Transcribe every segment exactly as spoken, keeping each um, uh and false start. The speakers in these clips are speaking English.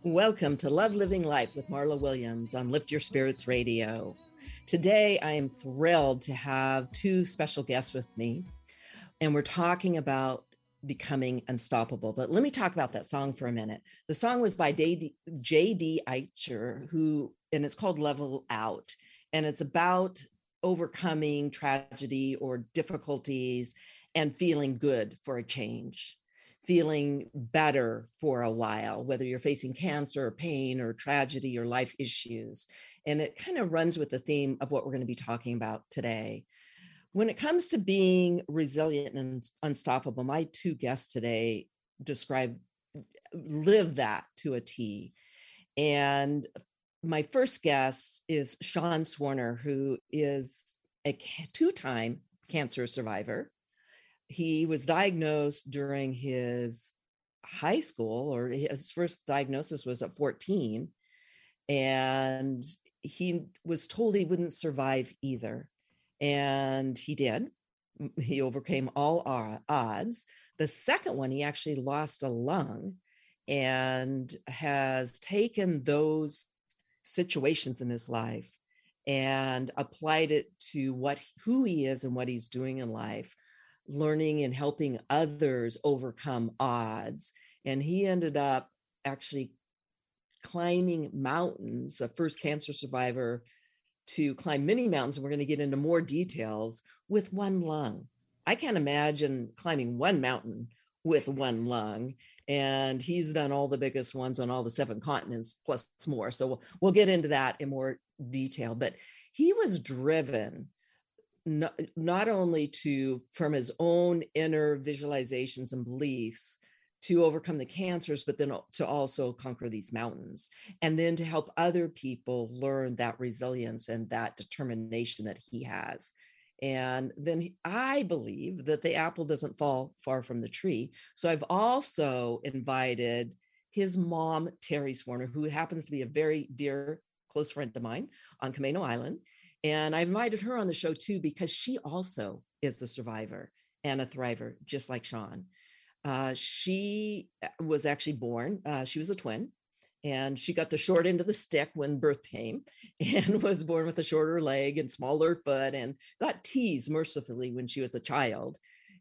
Welcome to Love Living Life with Marla Williams on Lift Your Spirits Radio. Today, I am thrilled to have two special guests with me, and we're talking about becoming unstoppable. But let me talk about that song for a minute. The song was by J D Eicher, who, and it's called Level Out, and it's about overcoming tragedy or difficulties and feeling good for a change. Feeling better for a while, whether you're facing cancer or pain or tragedy or life issues. And it kind of runs with the theme of what we're going to be talking about today. When it comes to being resilient and unstoppable, my two guests today describe, live that to a T. And my first guest is Sean Swarner, who is a two-time cancer survivor. He was diagnosed during his high school, or his first diagnosis was at fourteen. And he was told he wouldn't survive either. And he did. He overcame all odds. The second one, he actually lost a lung and has taken those situations in his life and applied it to what who he is and what he's doing in life, learning and helping others overcome odds. And he ended up actually climbing mountains, a first cancer survivor to climb many mountains. And we're going to get into more details with one lung. I can't imagine climbing one mountain with one lung. And he's done all the biggest ones on all the seven continents plus more. So we'll, we'll get into that in more detail. But he was driven Not, not only to, from his own inner visualizations and beliefs, to overcome the cancers, but then to also conquer these mountains, and then to help other people learn that resilience and that determination that he has. And then I believe that the apple doesn't fall far from the tree. So I've also invited his mom, Terry Swarner, who happens to be a very dear, close friend of mine on Camano Island. And I invited her on the show too, because she also is the survivor and a thriver, just like Sean. Uh, she was actually born, uh, she was a twin, and she got the short end of the stick when birth came and was born with a shorter leg and smaller foot and got teased mercifully when she was a child.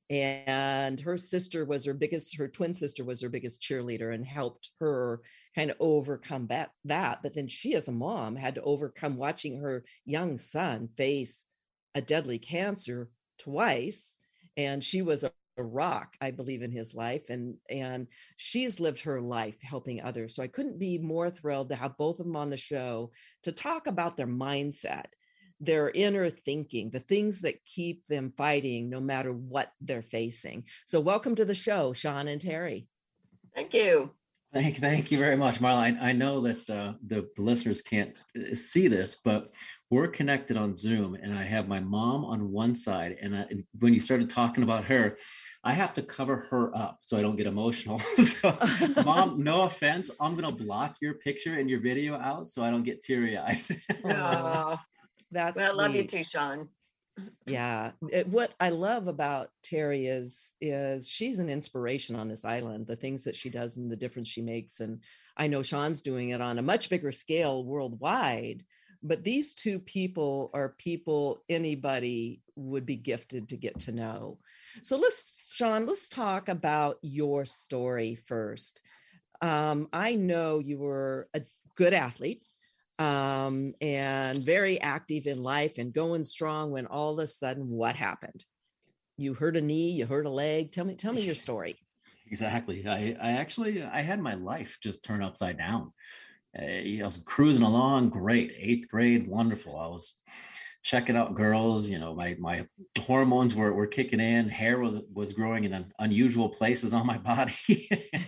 And her sister was her biggest, her twin sister was her biggest cheerleader and helped her kind of overcome that, that. But then she, as a mom, had to overcome watching her young son face a deadly cancer twice. And she was a, a rock, I believe, in his life. And, and she's lived her life helping others. So I couldn't be more thrilled to have both of them on the show to talk about their mindset, their inner thinking, the things that keep them fighting no matter what they're facing. So welcome to the show, Sean and Terry. Thank you. Thank, thank you very much, Marla. I, I know that uh, the, the listeners can't see this, but we're connected on Zoom, and I have my mom on one side. And, I, and when you started talking about her, I have to cover her up so I don't get emotional. So, Mom, no offense, I'm going to block your picture and your video out so I don't get teary-eyed. Oh, that's well, I love you sweet. too, Sean. Yeah. It, what I love about Terry is, is she's an inspiration on this island, the things that she does and the difference she makes. And I know Sean's doing it on a much bigger scale worldwide, but these two people are people anybody would be gifted to get to know. So let's, Sean, let's talk about your story first. Um, I know you were a good athlete. Um, and very active in life and going strong, when all of a sudden, what happened? You hurt a knee, you hurt a leg. Tell me, tell me your story. Exactly. I, I actually, I had my life just turn upside down. I, I was cruising along, great, eighth grade, wonderful. I was checking out girls, you know, my, my hormones were, were kicking in, hair was, was growing in un, unusual places on my body.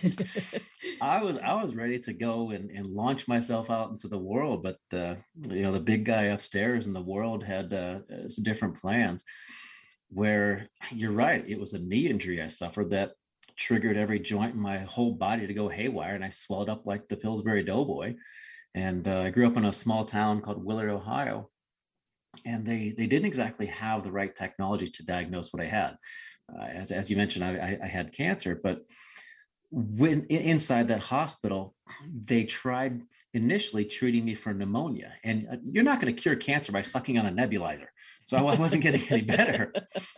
I was, I was ready to go and, and launch myself out into the world. But, uh, you know, the big guy upstairs in the world had uh, some different plans, where you're right. It was a knee injury I suffered that triggered every joint in my whole body to go haywire. And I swelled up like the Pillsbury Doughboy. And uh, I grew up in a small town called Willard, Ohio. And they they didn't exactly have the right technology to diagnose what I had. Uh, as, as you mentioned, I, I, I had cancer, but when inside that hospital, they tried initially treating me for pneumonia. And uh, you're not going to cure cancer by sucking on a nebulizer. So I wasn't getting any better.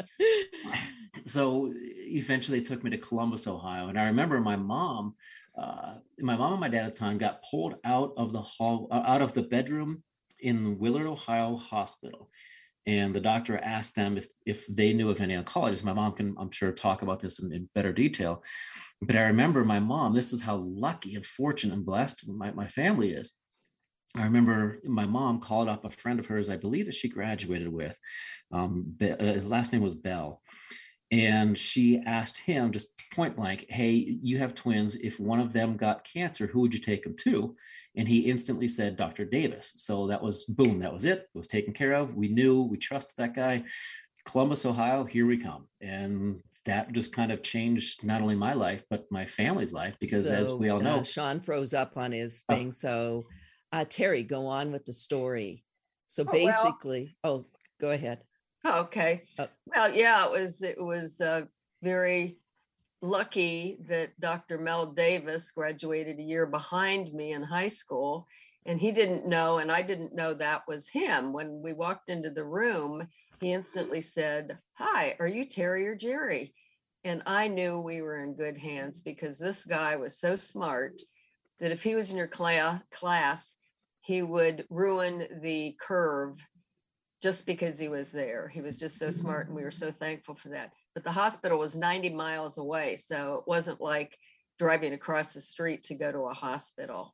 So eventually they took me to Columbus, Ohio. And I remember my mom, uh, my mom and my dad at the time got pulled out of the hall, uh, out of the bedroom in Willard, Ohio hospital. And the doctor asked them if, if they knew of any oncologists. My mom can, I'm sure, talk about this in, in better detail. But I remember my mom, this is how lucky and fortunate and blessed my, my family is. I remember my mom called up a friend of hers, I believe that she graduated with. Um, his last name was Bell. And she asked him just point blank, hey, you have twins. If one of them got cancer, who would you take them to? And he instantly said, Doctor Davis. So that was, boom, that was it. It was taken care of. We knew, we trusted that guy. Columbus, Ohio, here we come. And that just kind of changed not only my life, but my family's life, because so, as we all know. Uh, Sean froze up on his thing. Oh. So uh, Terry, go on with the story. So oh, basically, well, oh, go ahead. Okay. Oh. Well, yeah, it was, it was uh, very lucky that Doctor Mel Davis graduated a year behind me in high school, and he didn't know, and I didn't know that was him. When we walked into the room, he instantly said, hi, are you Terry or Jerry? And I knew we were in good hands, because this guy was so smart that if he was in your class, class, he would ruin the curve just because he was there. He was just so smart, and we were so thankful for that. But the hospital was ninety miles away, so it wasn't like driving across the street to go to a hospital.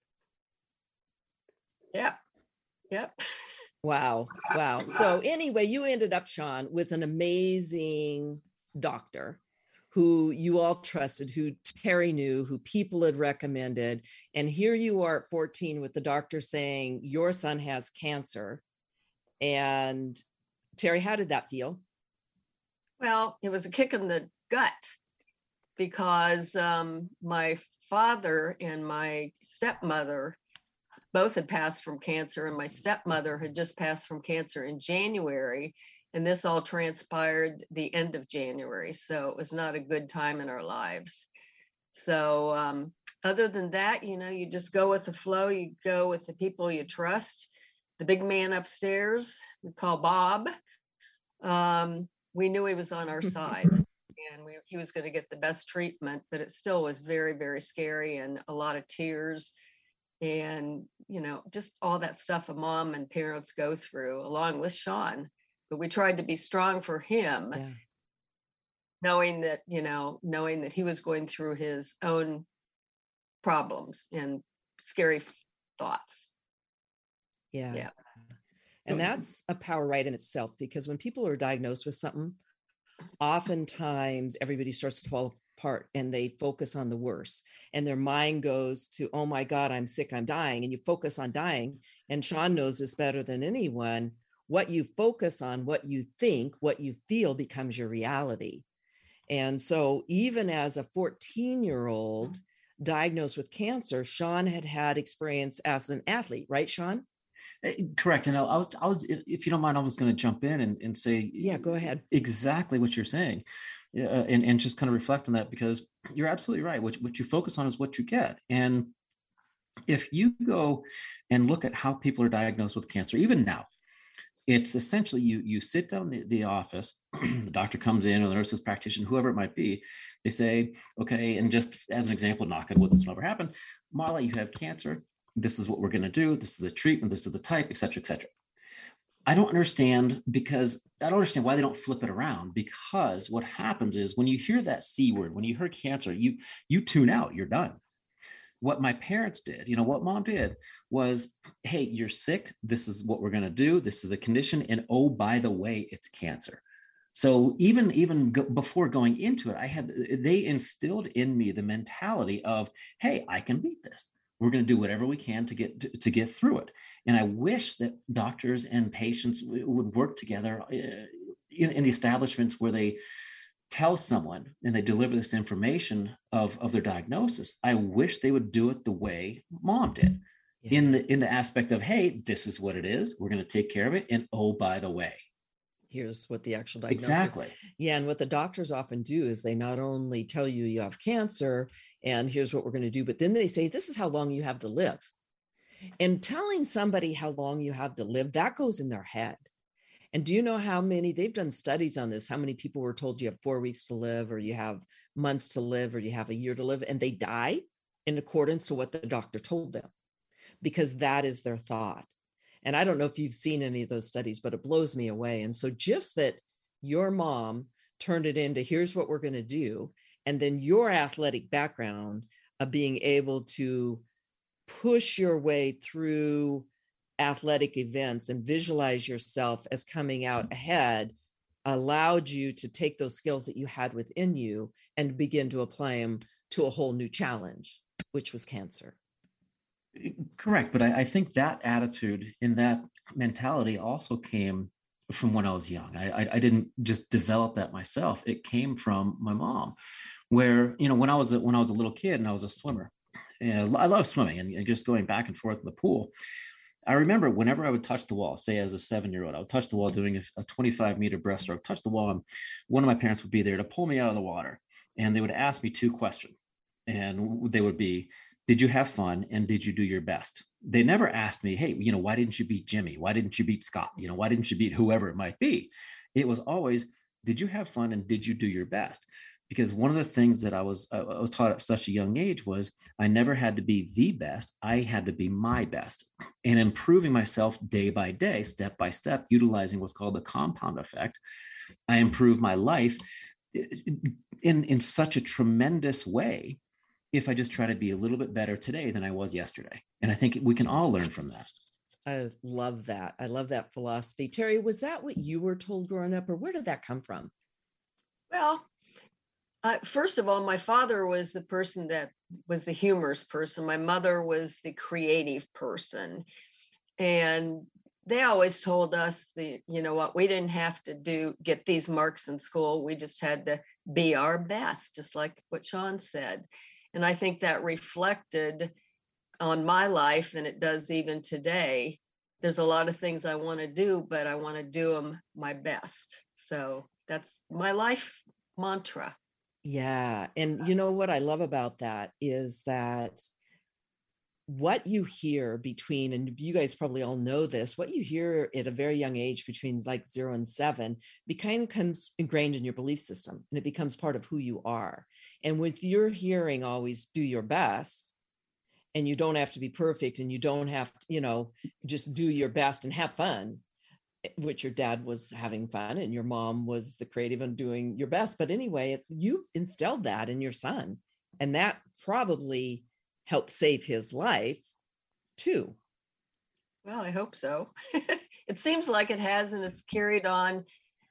Yep. Yep. Wow. Wow. So anyway, you ended up, Sean, with an amazing doctor who you all trusted, who Terry knew, who people had recommended. And here you are at fourteen with the doctor saying, your son has cancer. And Terry, how did that feel? Well, it was a kick in the gut, because um, my father and my stepmother both had passed from cancer, and my stepmother had just passed from cancer in January, and this all transpired the end of January. So it was not a good time in our lives. So um, other than that, you know, you just go with the flow. You go with the people you trust. The big man upstairs, we call Bob, um, we knew he was on our side, and we, he was going to get the best treatment, but it still was very, very scary, and a lot of tears, and, you know, just all that stuff a mom and parents go through, along with Sean. But we tried to be strong for him, yeah. knowing that, you know, knowing that he was going through his own problems and scary thoughts. Yeah. Yeah. And that's a power right in itself, because when people are diagnosed with something, oftentimes everybody starts to fall apart and they focus on the worst, and their mind goes to, oh my God, I'm sick, I'm dying. And you focus on dying. And Sean knows this better than anyone. What you focus on, what you think, what you feel becomes your reality. And so even as a fourteen year old diagnosed with cancer, Sean had had experience as an athlete, right, Sean? Correct. And I was, I was, if you don't mind, I was going to jump in and, and say, yeah, go ahead. Exactly what you're saying, uh, and, and just kind of reflect on that, because you're absolutely right. What, what you focus on is what you get. And if you go and look at how people are diagnosed with cancer, even now, it's essentially you, you sit down in the, the office, the doctor comes in, or the nurse's practitioner, whoever it might be, they say, okay, and just as an example, knock on wood, this will never happen. Marla, you have cancer. This is what we're going to do. This is the treatment. This is the type, et cetera, et cetera. I don't understand because I don't understand why they don't flip it around, because what happens is when you hear that C word, when you hear cancer, you, you tune out, you're done. What my parents did, you know, what mom did was, hey, you're sick. This is what we're going to do. This is the condition. And oh, by the way, it's cancer. So even, even go, before going into it, I had, they instilled in me the mentality of, hey, I can beat this. We're going to do whatever we can to get to, to get through it. And I wish that doctors and patients w- would work together uh, in, in the establishments where they tell someone and they deliver this information of, of their diagnosis. I wish they would do it the way mom did, yeah. in the in the aspect of, hey, this is what it is. We're going to take care of it. And oh, by the way. Here's what the actual diagnosis. Exactly. Yeah. And what the doctors often do is they not only tell you you have cancer and here's what we're going to do, but then they say, this is how long you have to live. And telling somebody how long you have to live, that goes in their head. And do you know how many, they've done studies on this, how many people were told you have four weeks to live, or you have months to live, or you have a year to live, and they die in accordance to what the doctor told them, because that is their thought. And I don't know if you've seen any of those studies, but it blows me away. And so just that your mom turned it into, here's what we're going to do. And then your athletic background of being able to push your way through athletic events and visualize yourself as coming out ahead allowed you to take those skills that you had within you and begin to apply them to a whole new challenge, which was cancer. Correct. But I, I think that attitude and that mentality also came from when I was young. I, I, I didn't just develop that myself. It came from my mom, where, you know, when I was a, when I was a little kid and I was a swimmer, and I love swimming and, and just going back and forth in the pool. I remember whenever I would touch the wall, say as a seven-year-old, I would touch the wall doing a, a twenty-five meter breaststroke, touch the wall, and one of my parents would be there to pull me out of the water. And they would ask me two questions. And they would be, did you have fun? And did you do your best? They never asked me, hey, you know, why didn't you beat Jimmy? Why didn't you beat Scott? You know, why didn't you beat whoever it might be? It was always, did you have fun? And did you do your best? Because one of the things that I was I was taught at such a young age was I never had to be the best. I had to be my best, and improving myself day by day, step by step, utilizing what's called the compound effect. I improved my life in, in such a tremendous way if I just try to be a little bit better today than I was yesterday. And I think we can all learn from that. I love that. I love that philosophy. Terry, was that what you were told growing up, or where did that come from? Well, Uh, first of all, my father was the person that was the humorous person. My mother was the creative person. And they always told us, the, you know what, we didn't have to do, get these marks in school. We just had to be our best, just like what Sean said. And I think that reflected on my life, and it does even today. There's a lot of things I want to do, but I want to do them my best. So that's my life mantra. Yeah. And you know what I love about that is that what you hear between, and you guys probably all know this, what you hear at a very young age between like zero and seven becomes ingrained in your belief system, and it becomes part of who you are. And with your hearing always do your best, and you don't have to be perfect, and you don't have to, you know, just do your best and have fun, which your dad was having fun and your mom was the creative and doing your best. But anyway, you instilled that in your son, and that probably helped save his life too. Well, I hope so. It seems like it has, and it's carried on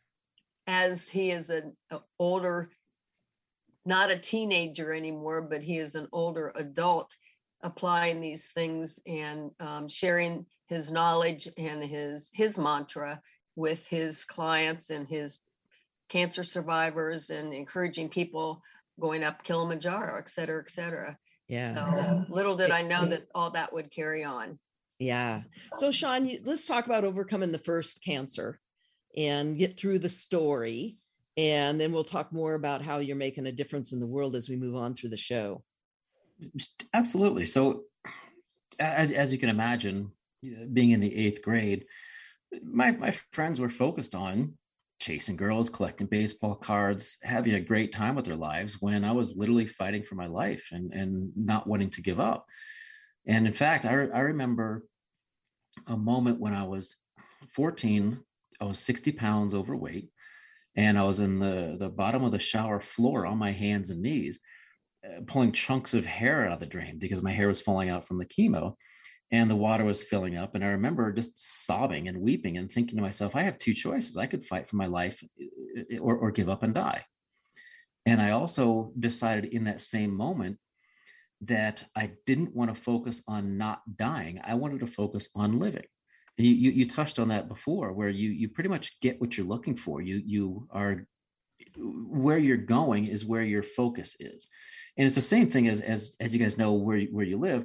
as he is an older, not a teenager anymore, but he is an older adult, applying these things and um, sharing his knowledge and his his mantra with his clients and his cancer survivors, and encouraging people going up Kilimanjaro, et cetera, et cetera. Yeah. So little did I know that all that would carry on. Yeah. So Sean, you, let's talk about overcoming the first cancer and get through the story. And then we'll talk more about how you're making a difference in the world as we move on through the show. Absolutely. So as, as you can imagine, being in the eighth grade, my, my friends were focused on chasing girls, collecting baseball cards, having a great time with their lives, when I was literally fighting for my life and, and not wanting to give up. And in fact, I, I remember a moment when I was fourteen, I was sixty pounds overweight, and I was in the, the bottom of the shower floor on my hands and knees, uh, pulling chunks of hair out of the drain because my hair was falling out from the chemo. And the water was filling up. And I remember just sobbing and weeping and thinking to myself, I have two choices. I could fight for my life or, or give up and die. And I also decided in that same moment that I didn't want to focus on not dying. I wanted to focus on living. And you, you, you touched on that before, where you, you pretty much get what you're looking for. You, you are, where you're going is where your focus is. And it's the same thing as, as, as you guys know, where, where you live.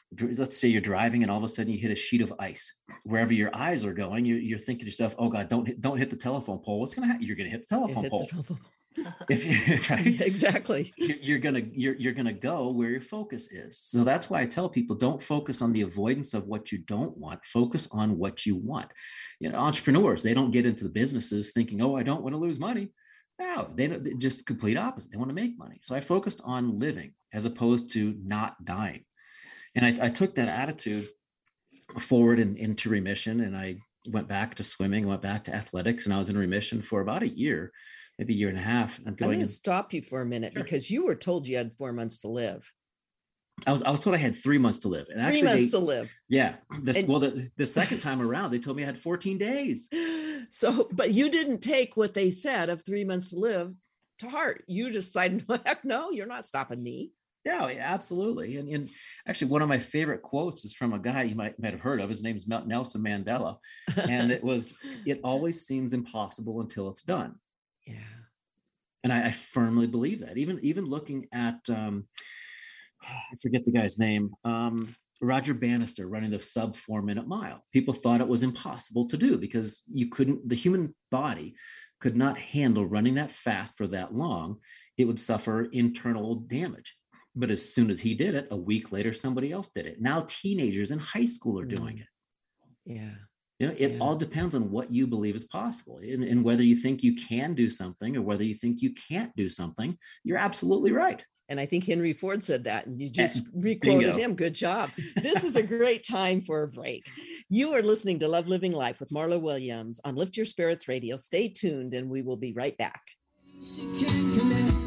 let's say you're driving and all of a sudden you hit a sheet of ice. Wherever your eyes are going, you, you're thinking to yourself, oh God, don't hit, don't hit the telephone pole. What's going to happen? You're going to hit the telephone Hit pole. the telephone. If you, right? Exactly. You're, you're gonna you're you're gonna go where your focus is. So that's why I tell people, don't focus on the avoidance of what you don't want. Focus on what you want. You know, entrepreneurs, they don't get into the businesses thinking, oh, I don't want to lose money. No, they don't. They're just complete opposite. They want to make money. So I focused on living as opposed to not dying. And I, I took that attitude forward and into remission. And I went back to swimming, went back to athletics, and I was in remission for about a year, maybe a year and a half. I'm going going to stop you for a minute Sure. because you were told you had four months to live. I was I was told I had three months to live. And Three actually months they, to live. yeah. This And- well, the, the second time around, they told me I had fourteen days. So, but you didn't take what they said of three months to live to heart. You decided, heck no, you're not stopping me. Yeah, absolutely. And, and actually, one of my favorite quotes is from a guy you might, might have heard of. His name is Nelson Mandela. And it was, it always seems impossible until it's done. Yeah. And I, I firmly believe that. Even, even looking at, um, I forget the guy's name, um, Roger Bannister running the sub four minute mile. People thought it was impossible to do because you couldn't, the human body could not handle running that fast for that long. It would suffer internal damage. But as soon as he did it, a week later, somebody else did it. Now teenagers in high school are doing it. Yeah. You know, it Yeah. all depends on what you believe is possible, and, and whether you think you can do something or whether you think you can't do something. You're absolutely right. And I think Henry Ford said that, and you just Eh, requoted bingo. him. Good job. This is a great time for a break. You are listening to Love Living Life with Marla Williams on Lift Your Spirits Radio. Stay tuned, and we will be right back. She can connect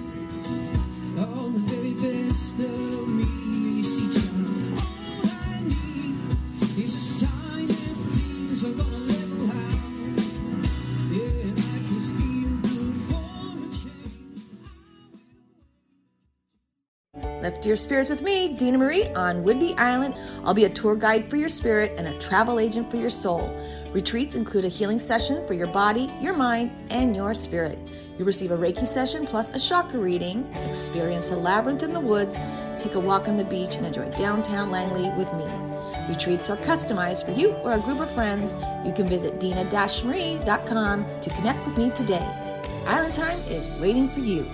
all the very best of me. She just all I need is a sign that things are gonna level out. Yeah, and I can feel good for a change. Lift your spirits with me, Dina Marie, on Whidbey Island. I'll be a tour guide for your spirit and a travel agent for your soul. Retreats include a healing session for your body, your mind, and your spirit. You'll receive a Reiki session plus a chakra reading, experience a labyrinth in the woods, take a walk on the beach, and enjoy downtown Langley with me. Retreats are customized for you or a group of friends. You can visit dina dash marie dot com to connect with me today. Island Time is waiting for you.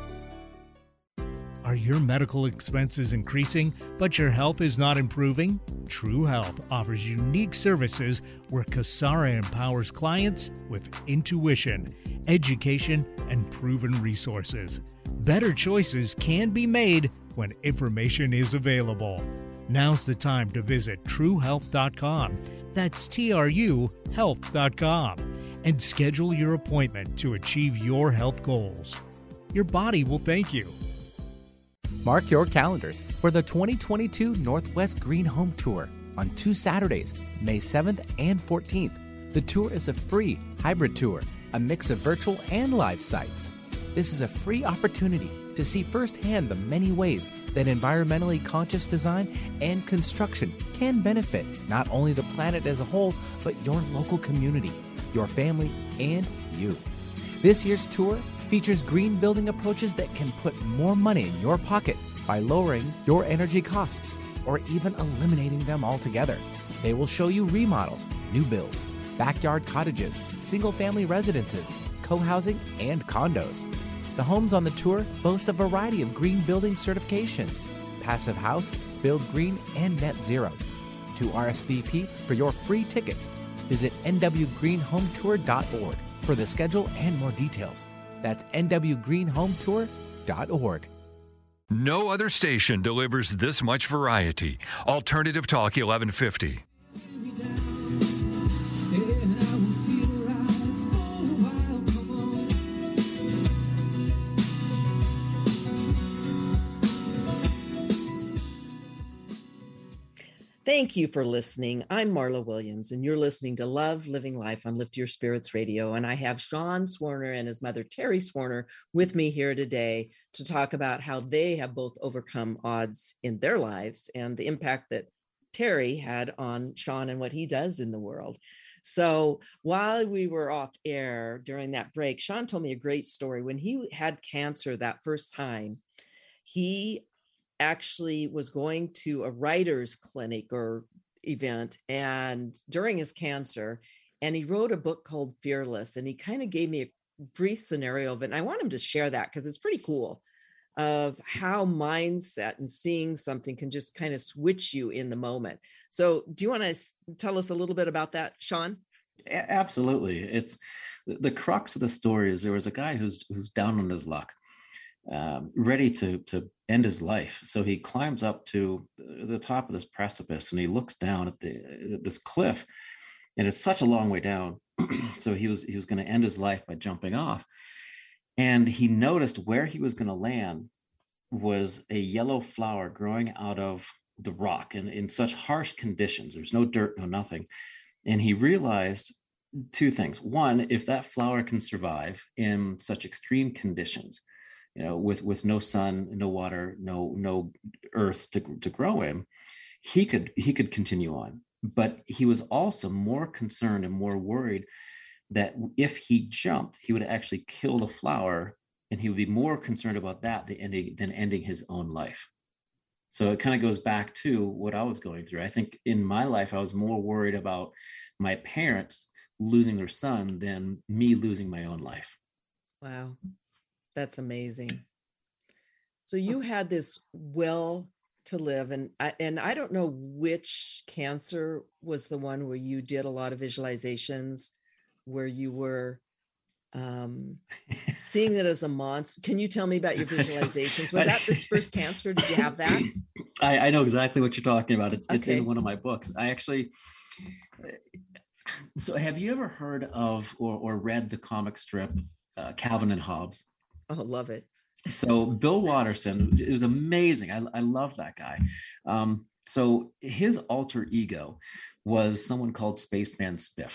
Are your medical expenses increasing, but your health is not improving? True Health offers unique services where Kasara empowers clients with intuition, education, and proven resources. Better choices can be made when information is available. Now's the time to visit true health dot com. That's T R U health dot com. And schedule your appointment to achieve your health goals. Your body will thank you. Mark your calendars for the twenty twenty-two Northwest Green Home Tour on two Saturdays, May seventh and fourteenth. The tour is a free hybrid tour, a mix of virtual and live sites. This is a free opportunity to see firsthand the many ways that environmentally conscious design and construction can benefit not only the planet as a whole, but your local community, your family, and you. This year's tour features green building approaches that can put more money in your pocket by lowering your energy costs or even eliminating them altogether. They will show you remodels, new builds, backyard cottages, single-family residences, co-housing, and condos. The homes on the tour boast a variety of green building certifications: Passive House, Build Green, and Net Zero. To R S V P for your free tickets, visit n w green home tour dot org for the schedule and more details. That's n w green home tour dot org. No other station delivers this much variety. Alternative Talk eleven fifty. Thank you for listening. I'm Marla Williams, and you're listening to Love Living Life on Lift Your Spirits Radio. And I have Sean Swarner and his mother, Terry Swarner, with me here today to talk about how they have both overcome odds in their lives and the impact that Terry had on Sean and what he does in the world. So while we were off air during that break, Sean told me a great story. When he had cancer that first time, he actually was going to a writer's clinic or event and during his cancer, and he wrote a book called Fearless, and he kind of gave me a brief scenario of it. And I want him to share that because it's pretty cool of how mindset and seeing something can just kind of switch you in the moment. So do you want to tell us a little bit about that, Sean? Absolutely. It's the crux of the story is there was a guy who's who's down on his luck, um, ready to to end his life. So he climbs up to the top of this precipice and he looks down at the at this cliff, and it's such a long way down. So he was he was going to end his life by jumping off, and he noticed where he was going to land was a yellow flower growing out of the rock and in such harsh conditions. There's no dirt, no nothing. And he realized two things. One, if that flower can survive in such extreme conditions, you know, with, with no sun, no water, no, no earth to, to grow in, he could, he could continue on. But he was also more concerned and more worried that if he jumped, he would actually kill the flower, and he would be more concerned about that than ending, than ending his own life. So it kind of goes back to what I was going through. I think in my life, I was more worried about my parents losing their son than me losing my own life. Wow. That's amazing. So you had this will to live, and I, and I don't know which cancer was the one where you did a lot of visualizations, where you were um, seeing it as a monster. Can you tell me about your visualizations? Was that this first cancer? Did you have that? I, I know exactly what you're talking about. It's, it's Okay. in one of my books. I actually, so have you ever heard of or, or read the comic strip uh, Calvin and Hobbes? Oh, love it. So Bill Watterson, it was amazing. I, I love that guy. Um, so his alter ego was someone called Spaceman Spiff.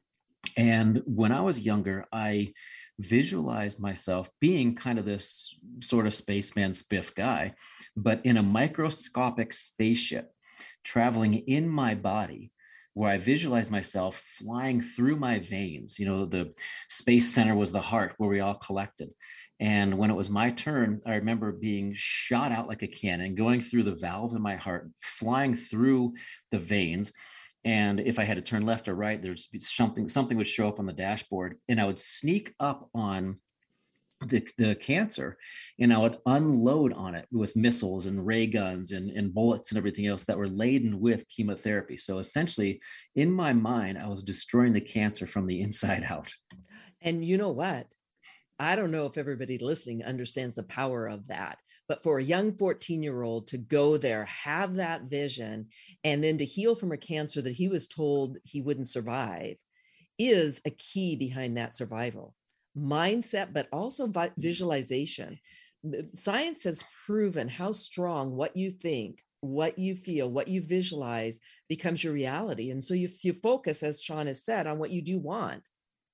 And when I was younger, I visualized myself being kind of this sort of Spaceman Spiff guy, but in a microscopic spaceship traveling in my body, where I visualized myself flying through my veins. You know, the Space Center was the heart where we all collected. And when it was my turn, I remember being shot out like a cannon, going through the valve in my heart, flying through the veins. And if I had to turn left or right, there's something, something would show up on the dashboard, and I would sneak up on the, the cancer, and I would unload on it with missiles and ray guns and, and bullets and everything else that were laden with chemotherapy. So essentially, in my mind, I was destroying the cancer from the inside out. And you know what? I don't know if everybody listening understands the power of that, but for a young fourteen year old to go there, have that vision, and then to heal from a cancer that he was told he wouldn't survive is a key behind that survival mindset, but also vi- visualization. Science has proven how strong what you think, what you feel, what you visualize becomes your reality. And so if you focus, as Sean has said, on what you do want,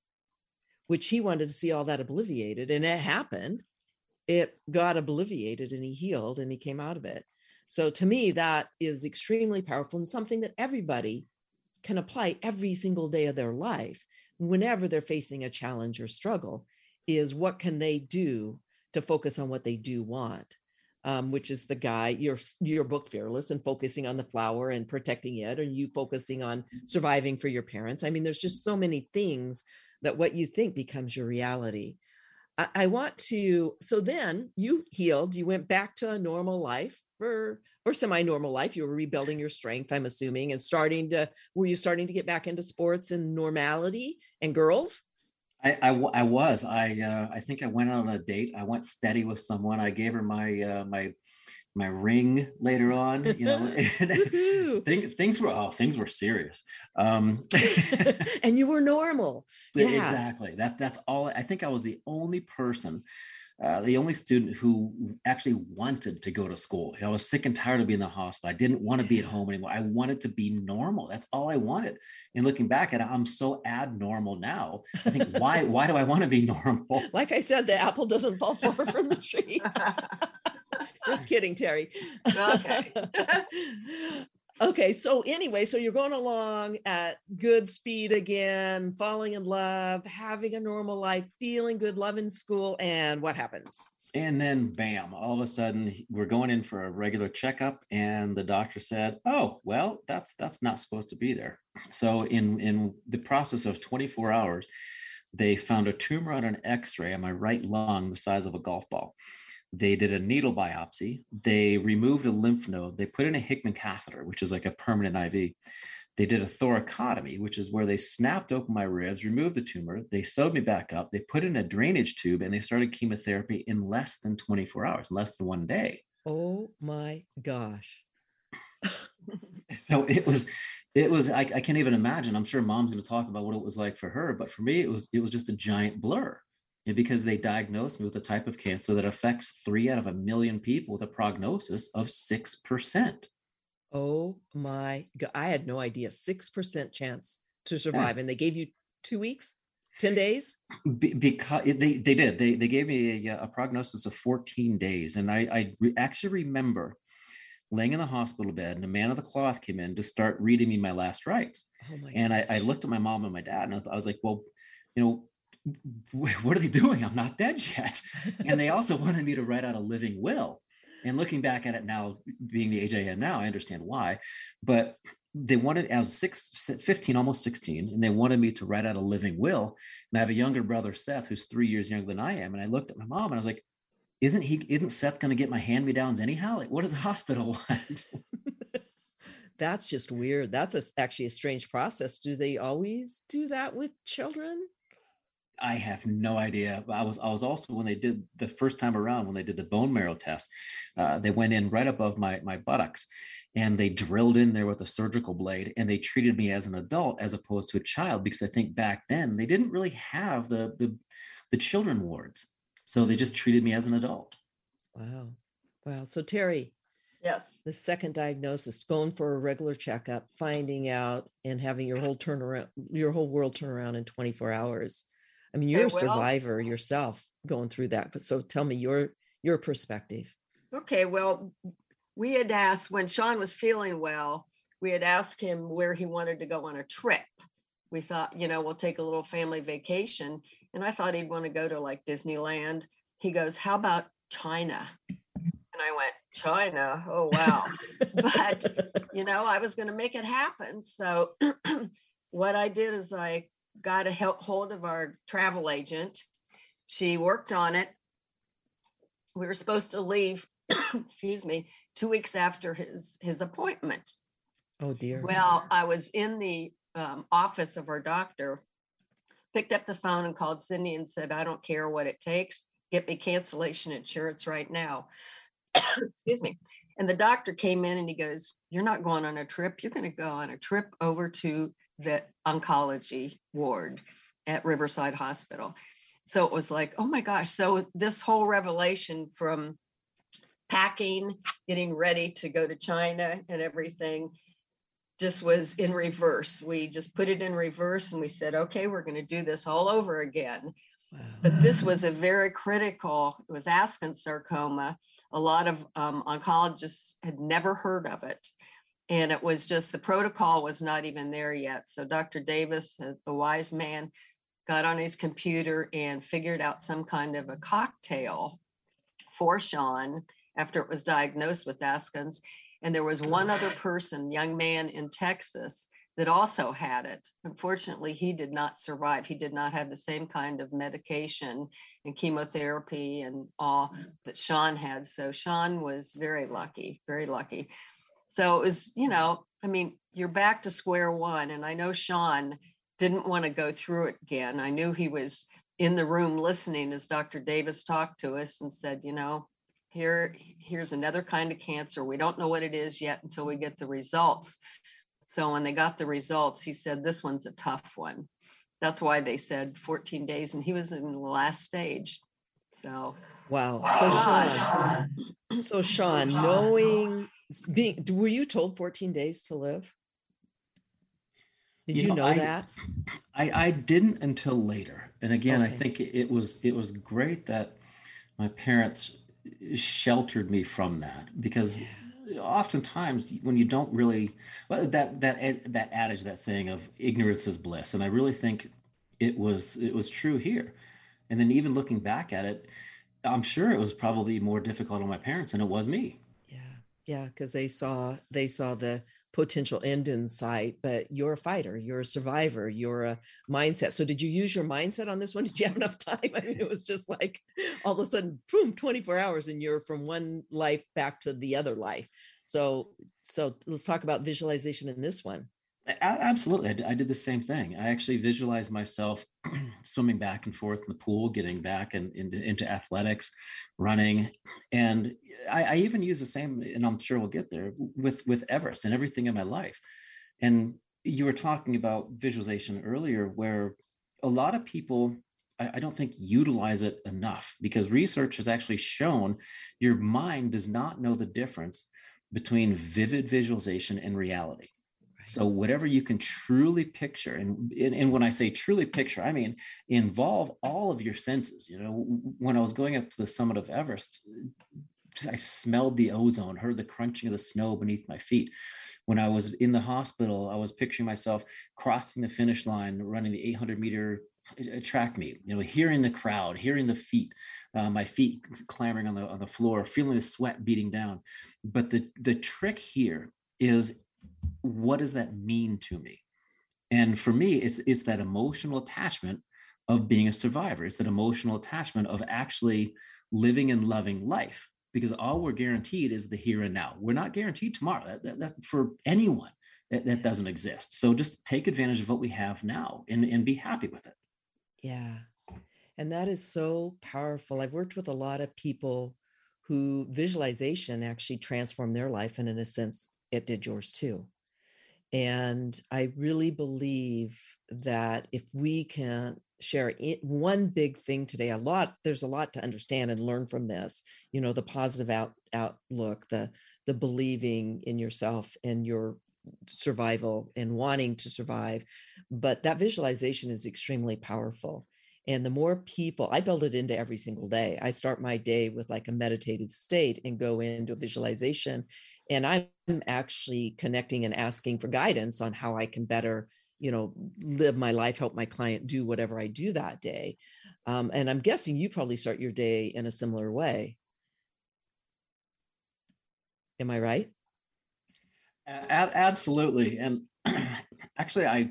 which he wanted to see all that obliviated, and it happened, it got obliviated and he healed and he came out of it. So to me, that is extremely powerful and something that everybody can apply every single day of their life whenever they're facing a challenge or struggle, is what can they do to focus on what they do want, um, which is the guy, your, your book Fearless, and focusing on the flower and protecting it, or you focusing on surviving for your parents. I mean, there's just so many things that what you think becomes your reality. I, I want to, so then you healed, you went back to a normal life for, or semi-normal life. You were rebuilding your strength, I'm assuming, and starting to, were you starting to get back into sports and normality and girls? I, I, I was, I, uh, I think I went on a date. I went steady with someone. I gave her my, uh, my, my ring later on, you know, and things, things were, oh, things were serious. Um, and you were normal. Yeah. Exactly. That, that's all. I think I was the only person, uh, the only student who actually wanted to go to school. I was sick and tired of being in the hospital. I didn't want to be at home anymore. I wanted to be normal. That's all I wanted. And looking back at it, I'm so abnormal now. I think, why, why do I want to be normal? Like I said, the apple doesn't fall far from the tree. Just kidding, Terry. Okay. Okay. So anyway, so you're going along at good speed again, falling in love, having a normal life, feeling good, loving school. And what happens? And then bam, all of a sudden we're going in for a regular checkup. And the doctor said, oh, well, that's that's not supposed to be there. So in, in the process of twenty-four hours, they found a tumor on an x-ray on my right lung the size of a golf ball. They did a needle biopsy. They removed a lymph node. They put in a Hickman catheter, which is like a permanent I V. They did a thoracotomy, which is where they snapped open my ribs, removed the tumor. They sewed me back up. They put in a drainage tube, and they started chemotherapy in less than twenty-four hours, less than one day. Oh my gosh. So it was, it was, I, I can't even imagine. I'm sure mom's going to talk about what it was like for her, but for me, it was, it was just a giant blur. And because they diagnosed me with a type of cancer that affects three out of a million people with a prognosis of six percent. Oh my God. I had no idea. six percent chance to survive. Yeah. And they gave you two weeks, ten days? Be, because they, they did. They, they gave me a, a prognosis of fourteen days. And I, I re- actually remember laying in the hospital bed, and a man of the cloth came in to start reading me my last rites. Oh my and I, I looked at my mom and my dad, and I, th- I was like, well, you know, what are they doing? I'm not dead yet. And they also wanted me to write out a living will. And looking back at it now, being the age I am now, I understand why. But they wanted, I was six, fifteen, almost sixteen, and they wanted me to write out a living will. And I have a younger brother, Seth, who's three years younger than I am. And I looked at my mom and I was like, isn't he, isn't Seth going to get my hand-me-downs anyhow? Like, what does the hospital want? That's just weird. That's a, actually a strange process. Do they always do that with children? I have no idea. I was I was also, when they did the first time around, when they did the bone marrow test, uh, they went in right above my my buttocks, and they drilled in there with a surgical blade, and they treated me as an adult as opposed to a child, because I think back then they didn't really have the the, the children wards, so they just treated me as an adult. Wow, wow. So Terry, yes, the second diagnosis, going for a regular checkup, finding out, and having your whole turnaround, your whole world turn around in twenty-four hours. I mean, you're a survivor yourself going through that. So tell me your your perspective. Okay, well, we had asked, when Sean was feeling well, we had asked him where he wanted to go on a trip. We thought, you know, we'll take a little family vacation. And I thought he'd want to go to like Disneyland. He goes, how about China? And I went, China? Oh, wow. But, you know, I was going to make it happen. So what I did is I got a hold of our travel agent. She worked on it. We were supposed to leave, excuse me, two weeks after his, his appointment. Oh, dear. Well, I was in the um, office of our doctor, picked up the phone and called Cindy and said, I don't care what it takes. Get me cancellation insurance right now. Excuse me. And the doctor came in and he goes, you're not going on a trip. You're going to go on a trip over to the oncology ward at Riverside Hospital. So it was like, oh my gosh. So this whole revelation from packing, getting ready to go to China and everything just was in reverse. We just put it in reverse and we said, okay, we're going to do this all over again. Wow. But this was a very critical, it was Askin sarcoma. A lot of um, oncologists had never heard of it. And it was just, the protocol was not even there yet. So Doctor Davis, the wise man, got on his computer and figured out some kind of a cocktail for Sean after it was diagnosed with Askin's. And there was one other person, young man in Texas, that also had it. Unfortunately, he did not survive. He did not have the same kind of medication and chemotherapy and all that Sean had. So Sean was very lucky, very lucky. So it was, you know, I mean, you're back to square one. And I know Sean didn't want to go through it again. I knew he was in the room listening as Doctor Davis talked to us and said, you know, here, here's another kind of cancer. We don't know what it is yet until we get the results. So when they got the results, he said, this one's a tough one. That's why they said fourteen days, and he was in the last stage. So wow. So Sean, so Sean, knowing being, were you told fourteen days to live? Did you, you know, know I, that? I, I didn't until later. And again, okay. I think it was it was great that my parents sheltered me from that, because yeah. oftentimes when you don't really, well, that that that adage, that saying of ignorance is bliss, and I really think it was it was true here. And then even looking back at it, I'm sure it was probably more difficult on my parents than it was me. Yeah. Yeah. Cause they saw, they saw the potential end in sight, but you're a fighter, you're a survivor, you're a mindset. So did you use your mindset on this one? Did you have enough time? I mean, it was just like all of a sudden, boom, twenty-four hours and you're from one life back to the other life. So, so let's talk about visualization in this one. A- Absolutely. I, d- I did the same thing. I actually visualized myself swimming back and forth in the pool, getting back and into, into athletics, running. And I, I even use the same, and I'm sure we'll get there with, with Everest and everything in my life. And you were talking about visualization earlier, where a lot of people, I, I don't think utilize it enough, because research has actually shown your mind does not know the difference between vivid visualization and reality. So whatever you can truly picture, and, and and when I say truly picture, I mean involve all of your senses. You know, when I was going up to the summit of Everest, I smelled the ozone, heard the crunching of the snow beneath my feet. When I was in the hospital, I was picturing myself crossing the finish line, running the eight hundred meter track meet. You know, hearing the crowd, hearing the feet, uh, my feet clambering on the on the floor, feeling the sweat beating down. But the the trick here is, what does that mean to me? And for me, it's it's that emotional attachment of being a survivor. It's that emotional attachment of actually living and loving life, because all we're guaranteed is the here and now. We're not guaranteed tomorrow. That, that, that for anyone, that, that doesn't exist. So just take advantage of what we have now and, and be happy with it. Yeah. And that is so powerful. I've worked with a lot of people who visualization actually transformed their life. And in a sense, it did yours too. And I really believe that if we can share it, one big thing today, a lot, there's a lot to understand and learn from this, you know, the positive out, outlook, the, the believing in yourself and your survival and wanting to survive. But that visualization is extremely powerful. And the more people, I build it into every single day. I start my day with like a meditative state and go into visualization. And I'm actually connecting and asking for guidance on how I can better, you know, live my life, help my client do whatever I do that day. Um, and I'm guessing you probably start your day in a similar way. Am I right? A- absolutely. And actually, I,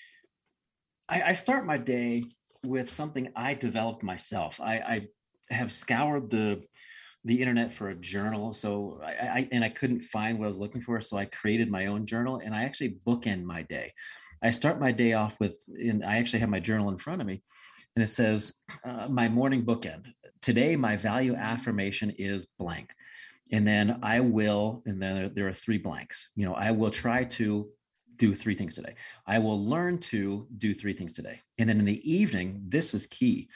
I I start my day with something I developed myself. I, I have scoured the the internet for a journal. So I, I and I couldn't find what I was looking for. So I created my own journal, and I actually bookend my day. I start my day off with, and I actually have my journal in front of me, and it says uh, my morning bookend. Today, my value affirmation is blank. And then I will, and then there are three blanks. You know, I will try to do three things today. I will learn to do three things today. And then in the evening, this is key.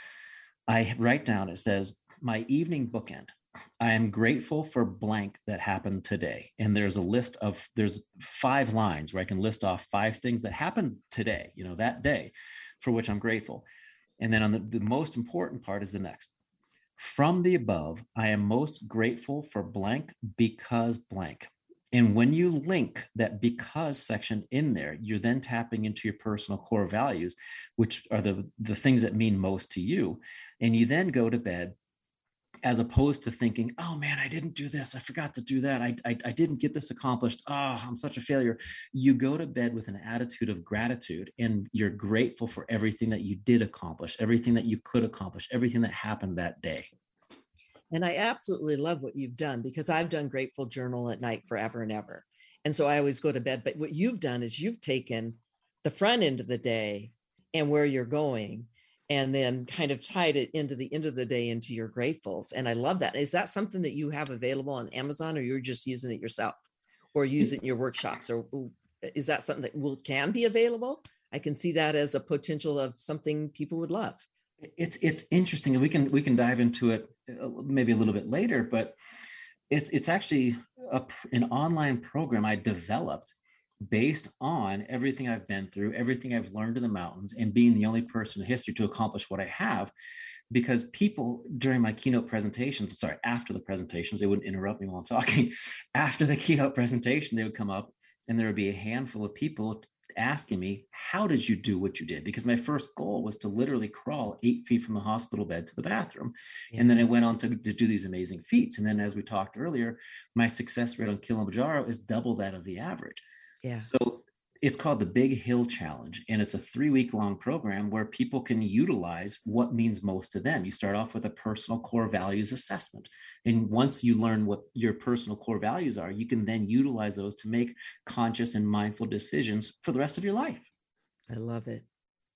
I write down, it says, my evening bookend. I am grateful for blank that happened today. And there's a list of, there's five lines where I can list off five things that happened today, you know, that day, for which I'm grateful. And then on the, the most important part is the next. From the above, I am most grateful for blank because blank. And when you link that because section in there, you're then tapping into your personal core values, which are the, the things that mean most to you. And you then go to bed, as opposed to thinking, oh man, I didn't do this. I forgot to do that. I, I, I didn't get this accomplished. Oh, I'm such a failure. You go to bed with an attitude of gratitude, and you're grateful for everything that you did accomplish, everything that you could accomplish, everything that happened that day. And I absolutely love what you've done, because I've done Grateful Journal at night forever and ever. And so I always go to bed. But what you've done is you've taken the front end of the day and where you're going, and then kind of tied it into the end of the day into your gratefuls. And I love that. Is that something that you have available on Amazon, or you're just using it yourself, or use it in your workshops? Or is that something that will can be available? I can see that as a potential of something people would love. It's it's interesting, and we can we can dive into it maybe a little bit later. But it's it's actually a, an online program I developed based on everything I've been through, everything I've learned in the mountains, and being the only person in history to accomplish what I have. Because people during my keynote presentations, sorry, after the presentations, they wouldn't interrupt me while I'm talking. After the keynote presentation, they would come up, and there would be a handful of people asking me, how did you do what you did? Because my first goal was to literally crawl eight feet from the hospital bed to the bathroom. Yeah. And then I went on to, to do these amazing feats. And then, as we talked earlier, my success rate on Kilimanjaro is double that of the average. Yeah. So it's called the Big Hill Challenge, and it's a three-week long program where people can utilize what means most to them. You start off with a personal core values assessment. And once you learn what your personal core values are, you can then utilize those to make conscious and mindful decisions for the rest of your life. I love it.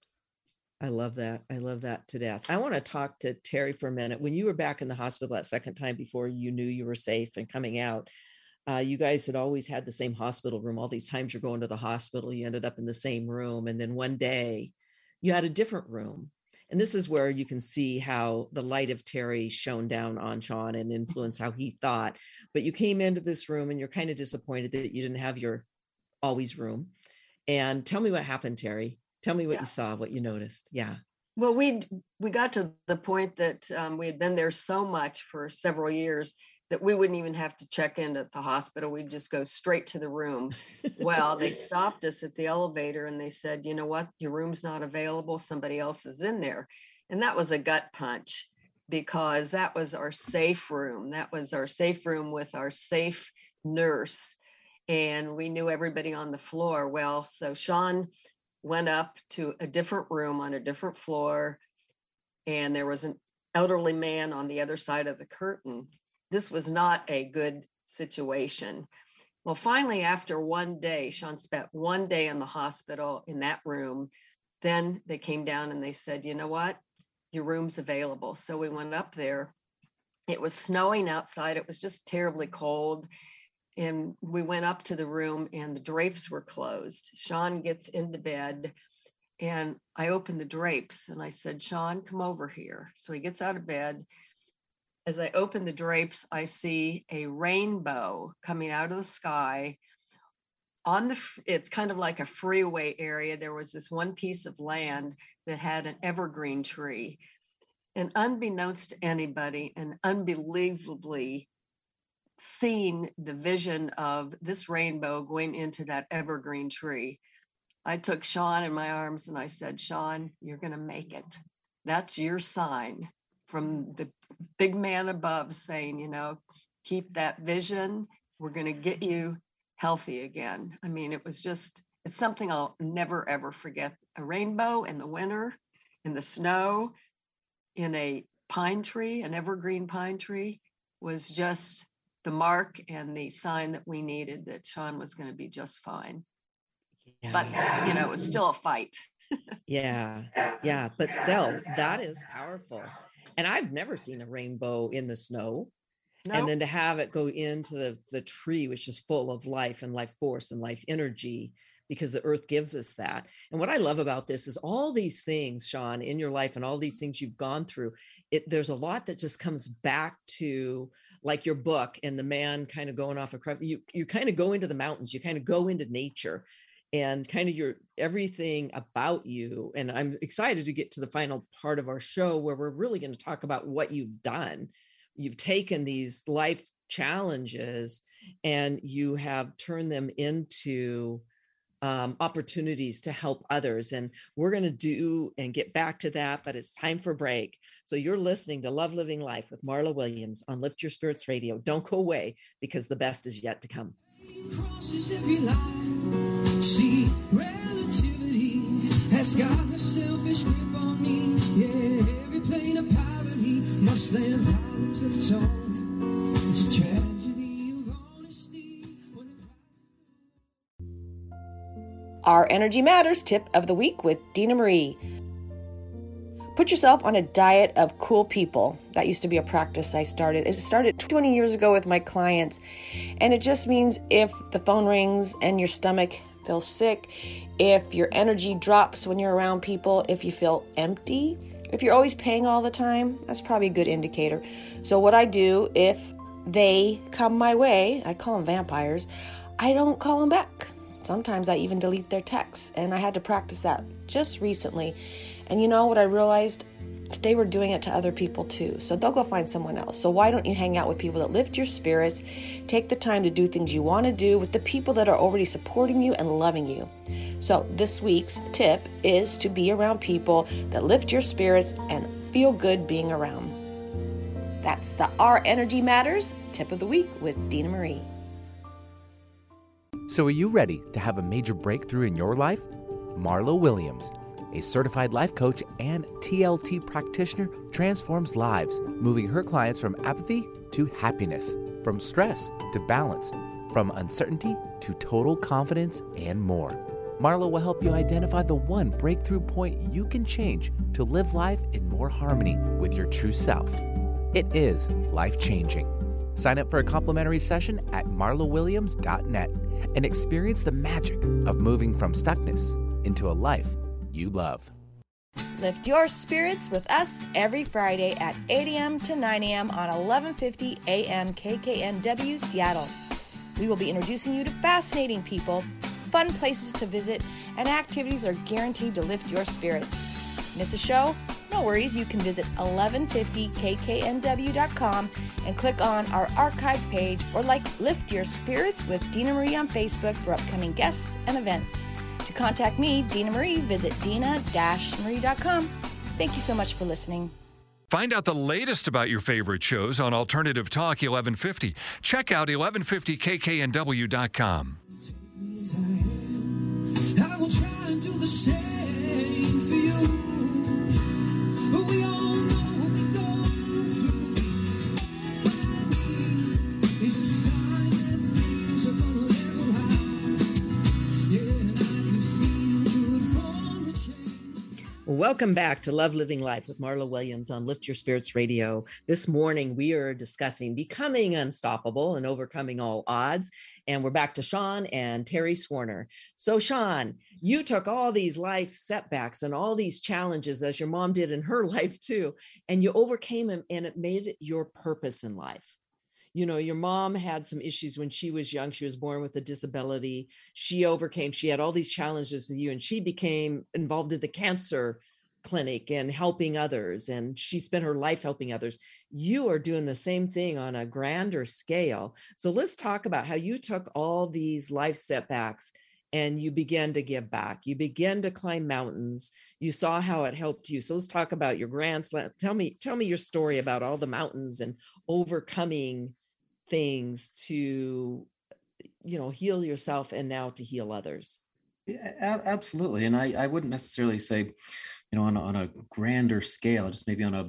I love that. I love that to death. I want to talk to Terry for a minute. When you were back in the hospital that second time before you knew you were safe and coming out, Uh, you guys had always had the same hospital room. All these times you're going to the hospital, you ended up in the same room. And then one day you had a different room. And this is where you can see how the light of Terry shone down on Sean and influenced how he thought. But you came into this room and you're kind of disappointed that you didn't have your always room. And tell me what happened, Terry. Tell me what yeah. you saw, what you noticed. Yeah. Well, we we got to the point that um, we had been there so much for several years that we wouldn't even have to check in at the hospital. We'd just go straight to the room. Well, they stopped us at the elevator and they said, you know what, your room's not available. Somebody else is in there. And that was a gut punch, because that was our safe room. That was our safe room with our safe nurse. And we knew everybody on the floor. Well, so Sean went up to a different room on a different floor, and there was an elderly man on the other side of the curtain. This was not a good situation. Well, finally, after one day, Sean spent one day in the hospital in that room. Then they came down and they said, you know what, your room's available. So we went up there. It was snowing outside. It was just terribly cold. And we went up to the room and the drapes were closed. Sean gets into bed and I opened the drapes and I said, Sean, come over here. So he gets out of bed. As I open the drapes, I see a rainbow coming out of the sky. On the, it's kind of like a freeway area. There was this one piece of land that had an evergreen tree. And unbeknownst to anybody, and unbelievably seeing the vision of this rainbow going into that evergreen tree, I took Sean in my arms and I said, Sean, you're going to make it. That's your sign from the big man above saying, you know, keep that vision. We're going to get you healthy again. I mean, it was just, it's something I'll never, ever forget. A rainbow in the winter, in the snow, in a pine tree, an evergreen pine tree, was just the mark and the sign that we needed that Sean was going to be just fine. Yeah. But, you know, it was still a fight. yeah. Yeah. But still, that is powerful. And I've never seen a rainbow in the snow. Nope. And then to have it go into the, the tree, which is full of life and life force and life energy, because the earth gives us that. And what I love about this is all these things, Sean, in your life and all these things you've gone through, it, there's a lot that just comes back to like your book and the man kind of going off a cliff. You, you kind of go into the mountains, you kind of go into nature and kind of your everything about you. And I'm excited to get to the final part of our show where we're really going to talk about what you've done. You've taken these life challenges and you have turned them into um, opportunities to help others. And we're going to do and get back to that, but it's time for a break. So you're listening to Love Living Life with Marla Williams on Lift Your Spirits Radio. Don't go away, because the best is yet to come. See, relativity has got a selfish grip on me. Yeah, every plane of poverty must land problems of its own. It's a tragedy of honesty. Our Energy Matters tip of the week with Dina Marie. Put yourself on a diet of cool people. That used to be a practice I started. It started twenty years ago with my clients. And it just means if the phone rings and your stomach feel sick, if your energy drops when you're around people, if you feel empty, if you're always paying all the time, that's probably a good indicator. So what I do, if they come my way, I call them vampires, I don't call them back. Sometimes I even delete their texts, and I had to practice that just recently. And you know what I realized? they were doing it to other people too. So they'll go find someone else. So why don't you hang out with people that lift your spirits? Take the time to do things you want to do with the people that are already supporting you and loving you. So this week's tip is to be around people that lift your spirits and feel good being around. That's the Our Energy Matters Tip of the Week with Dina Marie. So are you ready to have a major breakthrough in your life? Marla Williams, a certified life coach and T L T practitioner, transforms lives, moving her clients from apathy to happiness, from stress to balance, from uncertainty to total confidence, and more. Marla will help you identify the one breakthrough point you can change to live life in more harmony with your true self. It is life-changing. Sign up for a complimentary session at marla williams dot net and experience the magic of moving from stuckness into a life you love. Lift your spirits with us every Friday at eight a.m. to nine a.m. on eleven fifty a.m. K K N W Seattle. We will be introducing you to fascinating people, fun places to visit, and activities are guaranteed to lift your spirits. Miss a show? No worries, you can visit eleven fifty k k n w dot com and click on our archive page, or like Lift Your Spirits with Dina Marie on Facebook for upcoming guests and events. To contact me, Dina Marie, visit dina dash marie dot com. Thank you so much for listening. Find out the latest about your favorite shows on Alternative Talk eleven fifty. Check out eleven fifty k k n w dot com. I will try and do the same for you. But we all know what we go through. It's a sign that things are gonna level out. Yeah, and I can feel good for a change. Welcome back to Love Living Life with Marla Williams on Lift Your Spirits Radio. This morning, we are discussing becoming unstoppable and overcoming all odds. And we're back to Sean and Terry Swarner. So Sean, you took all these life setbacks and all these challenges, as your mom did in her life too, and you overcame them, and it made it your purpose in life. You know, your mom had some issues when she was young. She was born with a disability. She overcame, she had all these challenges with you, and she became involved in the cancer clinic and helping others. And she spent her life helping others. You are doing the same thing on a grander scale. So let's talk about how you took all these life setbacks and you began to give back. You began to climb mountains. You saw how it helped you. So let's talk about your grand slam. Tell me, tell me your story about all the mountains and overcoming things to, you know, heal yourself and now to heal others. Yeah, a- absolutely. And I, I wouldn't necessarily say, you know, on a, on a grander scale, just maybe on a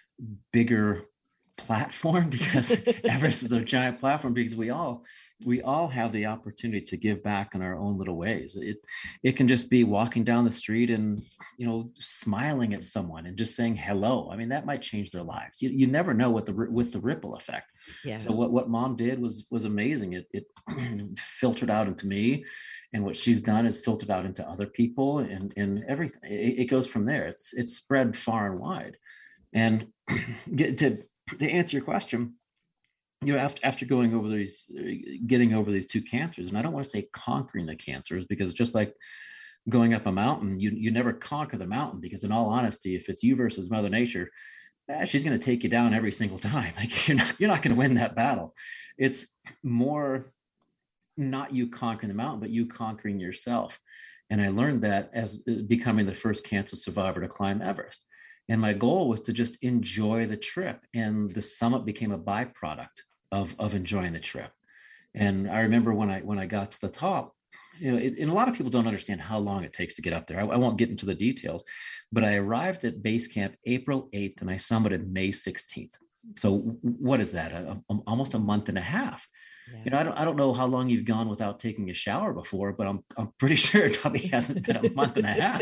bigger platform, because Everest is a giant platform, because we all we all have the opportunity to give back in our own little ways. It it can just be walking down the street and, you know, smiling at someone and just saying hello. I mean, that might change their lives. You, you never know what the with the ripple effect. Yeah. So what, what mom did was was amazing. It it filtered out into me, and what she's done is filtered out into other people, and and everything. It, it goes from there. It's it's spread far and wide. And get to to answer your question, you know, after after going over these, getting over these two cancers, and I don't want to say conquering the cancers, because just like going up a mountain, you you never conquer the mountain, because in all honesty, if it's you versus Mother Nature, eh, she's going to take you down every single time. Like you're not you're not going to win that battle. It's more not you conquering the mountain, but you conquering yourself. And I learned that as becoming the first cancer survivor to climb Everest. And my goal was to just enjoy the trip. And the summit became a byproduct of, of enjoying the trip. And I remember when I when I got to the top, you know, it, and a lot of people don't understand how long it takes to get up there. I, I won't get into the details, but I arrived at base camp April eighth and I summited May sixteenth. So what is that? A, a, almost a month and a half. Yeah. You know, I don't I don't know how long you've gone without taking a shower before, but I'm I'm pretty sure it probably hasn't been a month and a half.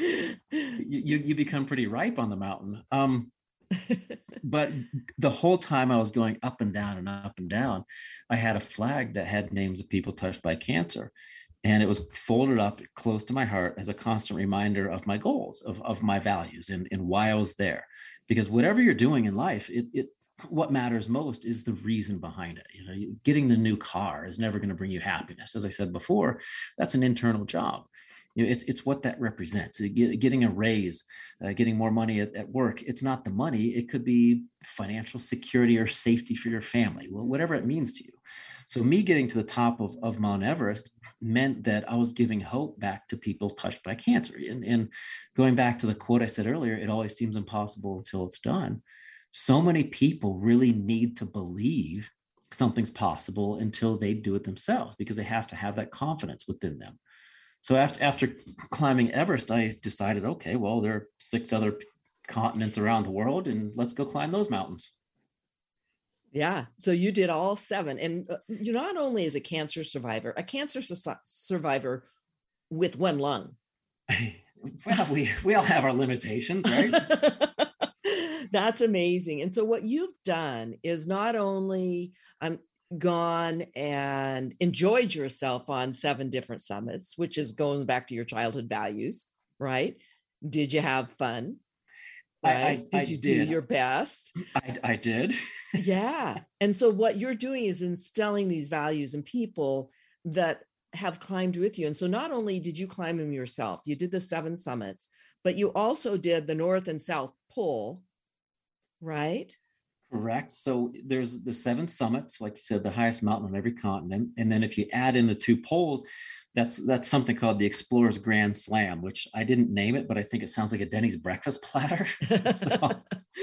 You, you you become pretty ripe on the mountain. Um, but the whole time I was going up and down and up and down, I had a flag that had names of people touched by cancer. And it was folded up close to my heart as a constant reminder of my goals, of, of my values, and, and why I was there. Because whatever you're doing in life, it it what matters most is the reason behind it. You know, getting the new car is never going to bring you happiness. As I said before, that's an internal job. you know, it's it's what that represents. Getting a raise, uh, getting more money at, at work. It's not the money. It could be financial security or safety for your family, well, whatever it means to you. So me getting to the top of, of Mount Everest meant that I was giving hope back to people touched by cancer. And, and going back to the quote I said earlier, it always seems impossible until it's done. So many people really need to believe something's possible until they do it themselves, because they have to have that confidence within them. So after, after climbing Everest, I decided, okay, well, there are six other continents around the world, and let's go climb those mountains. Yeah. So you did all seven. And you not only as a cancer survivor, a cancer su- survivor with one lung. Well, we, we all have our limitations, right? That's amazing. And so what you've done is not only um, gone and enjoyed yourself on seven different summits, which is going back to your childhood values, right? Did you have fun? Right? I, I, did I you did. do your best? I, I did. Yeah. And so what you're doing is instilling these values in people that have climbed with you. And so not only did you climb them yourself, you did the seven summits, but you also did the North and South Pole, right? Correct. So there's the seven summits, like you said, the highest mountain on every continent. And then if you add in the two poles, that's that's something called the Explorer's Grand Slam, which I didn't name it, but I think it sounds like a Denny's breakfast platter. So,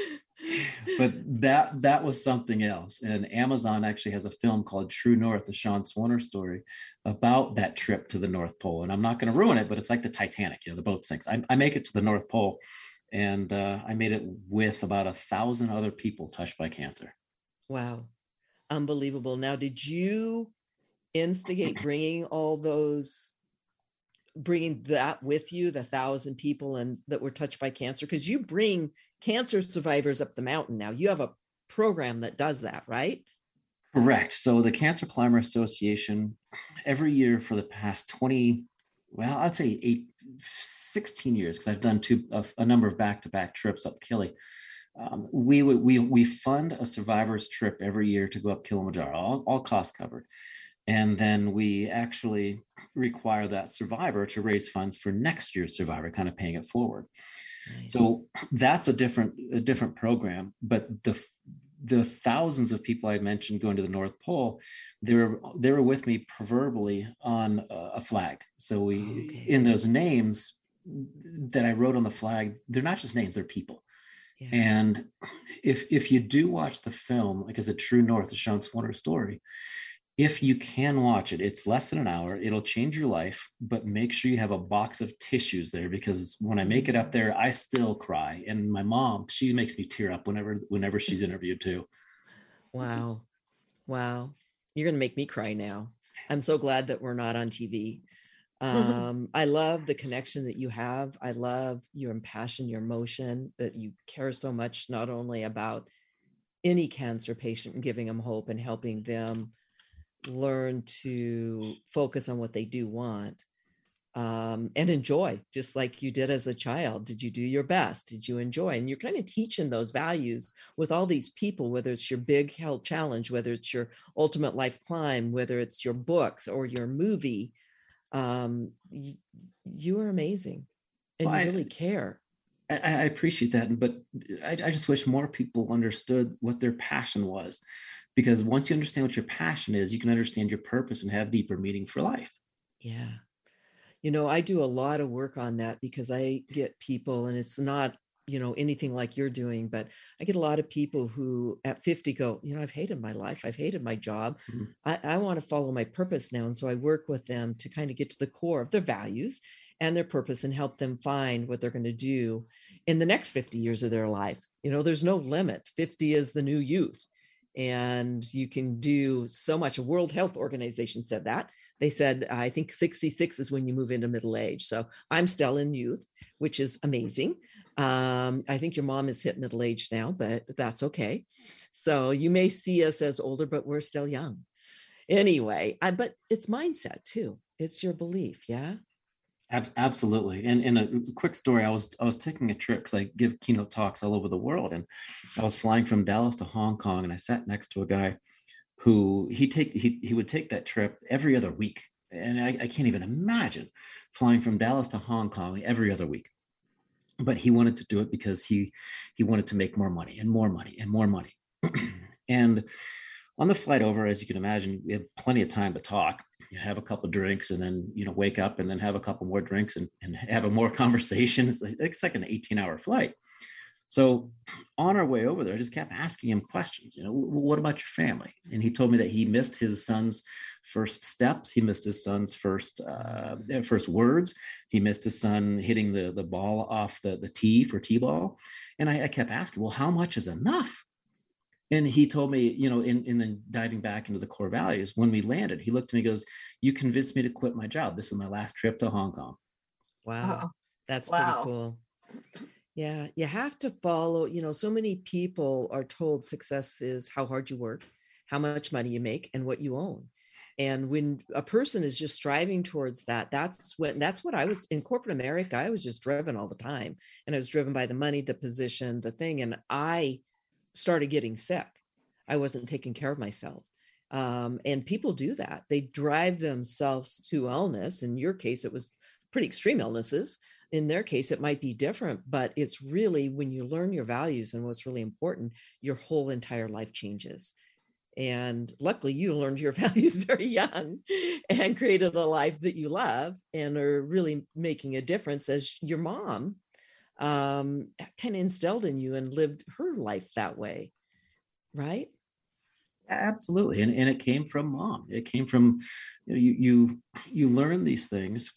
but that that was something else. And Amazon actually has a film called True North, the Sean Swanner story, about that trip to the North Pole. And I'm not going to ruin it, but it's like the Titanic, you know, the boat sinks. I, I make it to the North Pole, and uh, I made it with about a thousand other people touched by cancer. Wow. Unbelievable. Now, did you instigate bringing all those, bringing that with you, the thousand people and that were touched by cancer? Because you bring cancer survivors up the mountain now. You have a program that does that, right? Correct. So the Cancer Climber Association, every year for the past twenty, well, I'd say eight, sixteen years, because I've done two, a, a number of back-to-back trips up Kili. Um, we we we fund a survivor's trip every year to go up Kilimanjaro, all, all costs covered. And then we actually require that survivor to raise funds for next year's survivor, kind of paying it forward. Nice. So that's a different a different program. But the the thousands of people I mentioned going to the North Pole, they were they were with me proverbially on a flag. So we okay. in those names that I wrote on the flag, they're not just names, they're people. Yeah. And if if you do watch the film, like as a True North, the Sean Swanner story, if you can watch it, it's less than an hour. It'll change your life, but make sure you have a box of tissues there, because when I make it up there, I still cry. And my mom, she makes me tear up whenever, whenever she's interviewed too. Wow. Wow. You're going to make me cry now. I'm so glad that we're not on T V. Um, I love the connection that you have. I love your passion, your emotion, that you care so much, not only about any cancer patient and giving them hope and helping them learn to focus on what they do want, um, and enjoy, just like you did as a child. Did you do your best? Did you enjoy? And you're kind of teaching those values with all these people, whether it's your big health challenge, whether it's your ultimate life climb, whether it's your books or your movie. Um, you, you are amazing, and well, you really I, care. I, I appreciate that. But I, I just wish more people understood what their passion was. Because once you understand what your passion is, you can understand your purpose and have deeper meaning for life. Yeah. You know, I do a lot of work on that, because I get people, and it's not, you know, anything like you're doing, but I get a lot of people who at fifty go, you know, I've hated my life. I've hated my job. Mm-hmm. I, I want to follow my purpose now. And so I work with them to kind of get to the core of their values and their purpose and help them find what they're going to do in the next fifty years of their life. You know, there's no limit. fifty is the new youth. And you can do so much. A World Health Organization said that. They said, I think sixty-six is when you move into middle age. So I'm still in youth, which is amazing. Um, I think your mom is hit middle age now, but that's okay. So you may see us as older, but we're still young. Anyway, I, but it's mindset too. It's your belief. Yeah. Absolutely. And in a quick story, I was I was taking a trip, because I give keynote talks all over the world, and I was flying from Dallas to Hong Kong, and I sat next to a guy who he take he he would take that trip every other week, And I, I can't even imagine flying from Dallas to Hong Kong every other week. But he wanted to do it because he he wanted to make more money and more money and more money. And on the flight over, as you can imagine, we have plenty of time to talk. You have a couple of drinks and then, you know, wake up and then have a couple more drinks and, and have a more conversation. It's like, it's like an eighteen hour flight. So on our way over there, I just kept asking him questions. You know, what about your family? And he told me that he missed his son's first steps. He missed his son's first uh, first words. He missed his son hitting the, the ball off the, the tee for T-ball. And I, I kept asking, well, how much is enough? And he told me, you know, in, in then diving back into the core values, when we landed, he looked at me and goes, you convinced me to quit my job. This is my last trip to Hong Kong. Wow. Oh, That's wow. pretty cool. Yeah. You have to follow, you know, so many people are told success is how hard you work, how much money you make, and what you own. And when a person is just striving towards that, that's when that's what I was in corporate America. I was just driven all the time. And I was driven by the money, the position, the thing. And I started getting sick. I wasn't taking care of myself. Um, and people do that. They drive themselves to illness. In your case, it was pretty extreme illnesses. In their case, it might be different, but it's really when you learn your values and what's really important, your whole entire life changes. And luckily you learned your values very young and created a life that you love and are really making a difference, as your mom um, kind of instilled in you and lived her life that way. Right? Absolutely. And, and it came from mom. It came from, you know, you, you, you learn these things,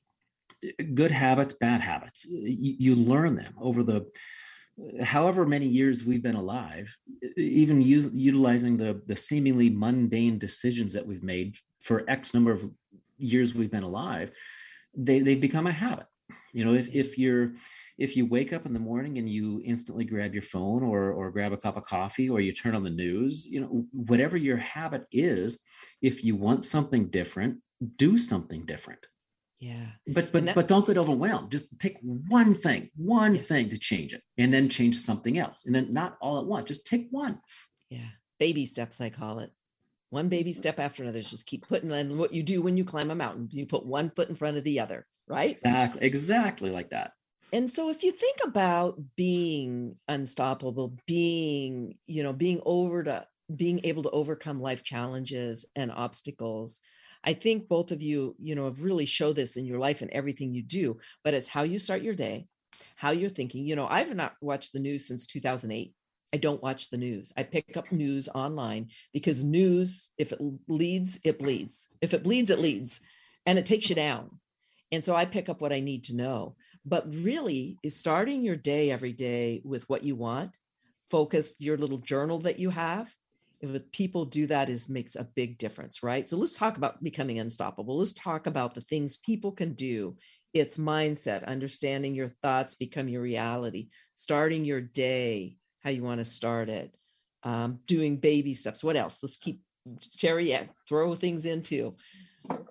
good habits, bad habits. You, you learn them over the, however many years we've been alive, even use, utilizing the, the seemingly mundane decisions that we've made for X number of years we've been alive, they, they've become a habit. You know, if, if you're, if you wake up in the morning and you instantly grab your phone or, or grab a cup of coffee, or you turn on the news, you know, whatever your habit is, if you want something different, do something different. Yeah. But but that, but don't get overwhelmed. Just pick one thing, one yeah. thing to change it, and then change something else. And then not all at once, just take one. Yeah. Baby steps, I call it. One baby step after another. Just keep putting in what you do when you climb a mountain. You put one foot in front of the other, right? Exactly, exactly like that. And so if you think about being unstoppable, being, you know, being over to being able to overcome life challenges and obstacles, I think both of you, you know, have really showed this in your life and everything you do, but it's how you start your day, how you're thinking. You know, I've not watched the news since two thousand eight. I don't watch the news. I pick up news online because news, if it leads, it bleeds. If it bleeds, it leads, and it takes you down. And so I pick up what I need to know. But really, is starting your day every day with what you want, focus your little journal that you have. If people do that, is makes a big difference, right? So let's talk about becoming unstoppable. Let's talk about the things people can do. It's mindset, understanding your thoughts become your reality, starting your day, how you want to start it, um, doing baby steps. What else? Let's keep, Terry, yeah, throw things into. Okay.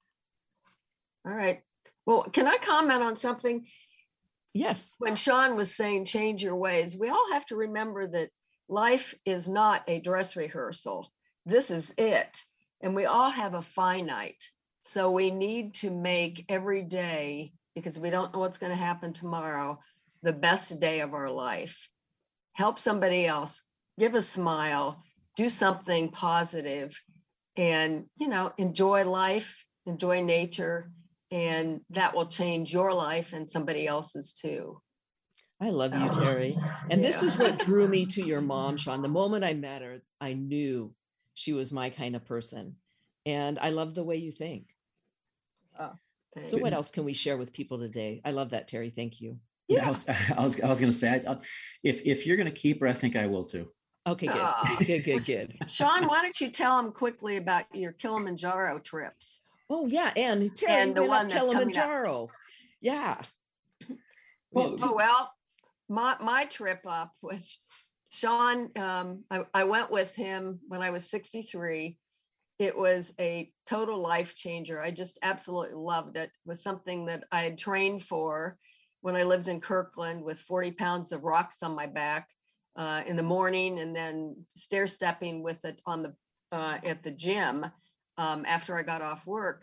All right. Well, can I comment on something? Yes. When Sean was saying change your ways, we all have to remember that life is not a dress rehearsal. This is it. And we all have a finite. So we need to make every day, because we don't know what's going to happen tomorrow, the best day of our life. Help somebody else, give a smile, do something positive, and, you know, enjoy life, enjoy nature, and that will change your life and somebody else's too. I love you, Terry. And this is what drew me to your mom, Sean. The moment I met her, I knew she was my kind of person. And I love the way you think. Oh, so what else can we share with people today? I love that, Terry. Thank you. Yeah. I was, I was, I was going to say, I, if, if you're going to keep her, I think I will too. Okay, good. Oh. Good, good, good. Sean, why don't you tell them quickly about your Kilimanjaro trips? Oh, yeah. And Terry, and the one that's Kilimanjaro. Yeah. Well, oh, well, my, my trip up was Sean. Um, I, I went with him when I was sixty-three. It was a total life changer. I just absolutely loved it. It was something that I had trained for when I lived in Kirkland with forty pounds of rocks on my back uh, in the morning, and then stair stepping with it on the uh, at the gym um, after I got off work.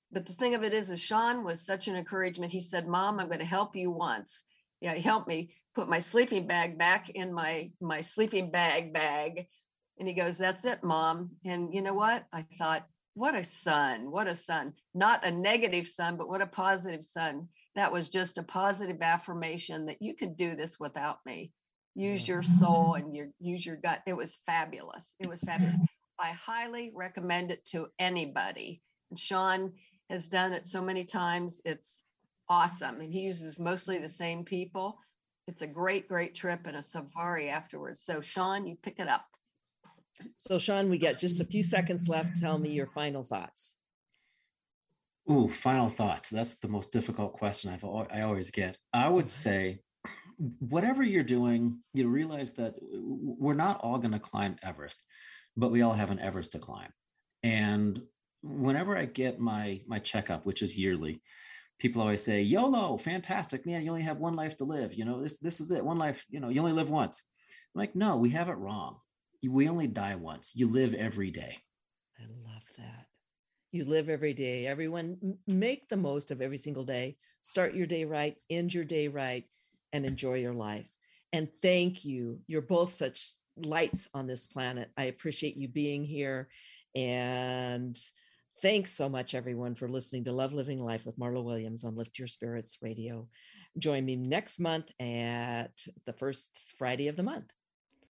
but the thing of it is, is Sean was such an encouragement. He said, Mom, I'm going to help you once. Yeah, he helped me put my sleeping bag back in my, my sleeping bag bag. And he goes, that's it, Mom. And you know what? I thought, what a son, what a son, not a negative son, but what a positive son. That was just a positive affirmation that you could do this without me. Use your soul and your use your gut. It was fabulous. It was fabulous. I highly recommend it to anybody. And Sean has done it so many times. It's awesome. And he uses mostly the same people. It's a great, great trip and a safari afterwards. So Sean, you pick it up. So Sean, we got just a few seconds left. Tell me your final thoughts. Ooh, final thoughts. That's the most difficult question I've al- I always get. I would say, whatever you're doing, you realize that we're not all going to climb Everest, but we all have an Everest to climb. And whenever I get my my checkup, which is yearly, people always say, YOLO, fantastic, man, you only have one life to live. You know, this this is it, one life, you know, you only live once. I'm like, no, we have it wrong. We only die once. You live every day. I love that. You live every day. Everyone, m- make the most of every single day. Start your day right, end your day right, and enjoy your life. And thank you. You're both such lights on this planet. I appreciate you being here. And thanks so much, everyone, for listening to Love Living Life with Marla Williams on Lift Your Spirits Radio. Join me next month at the first Friday of the month.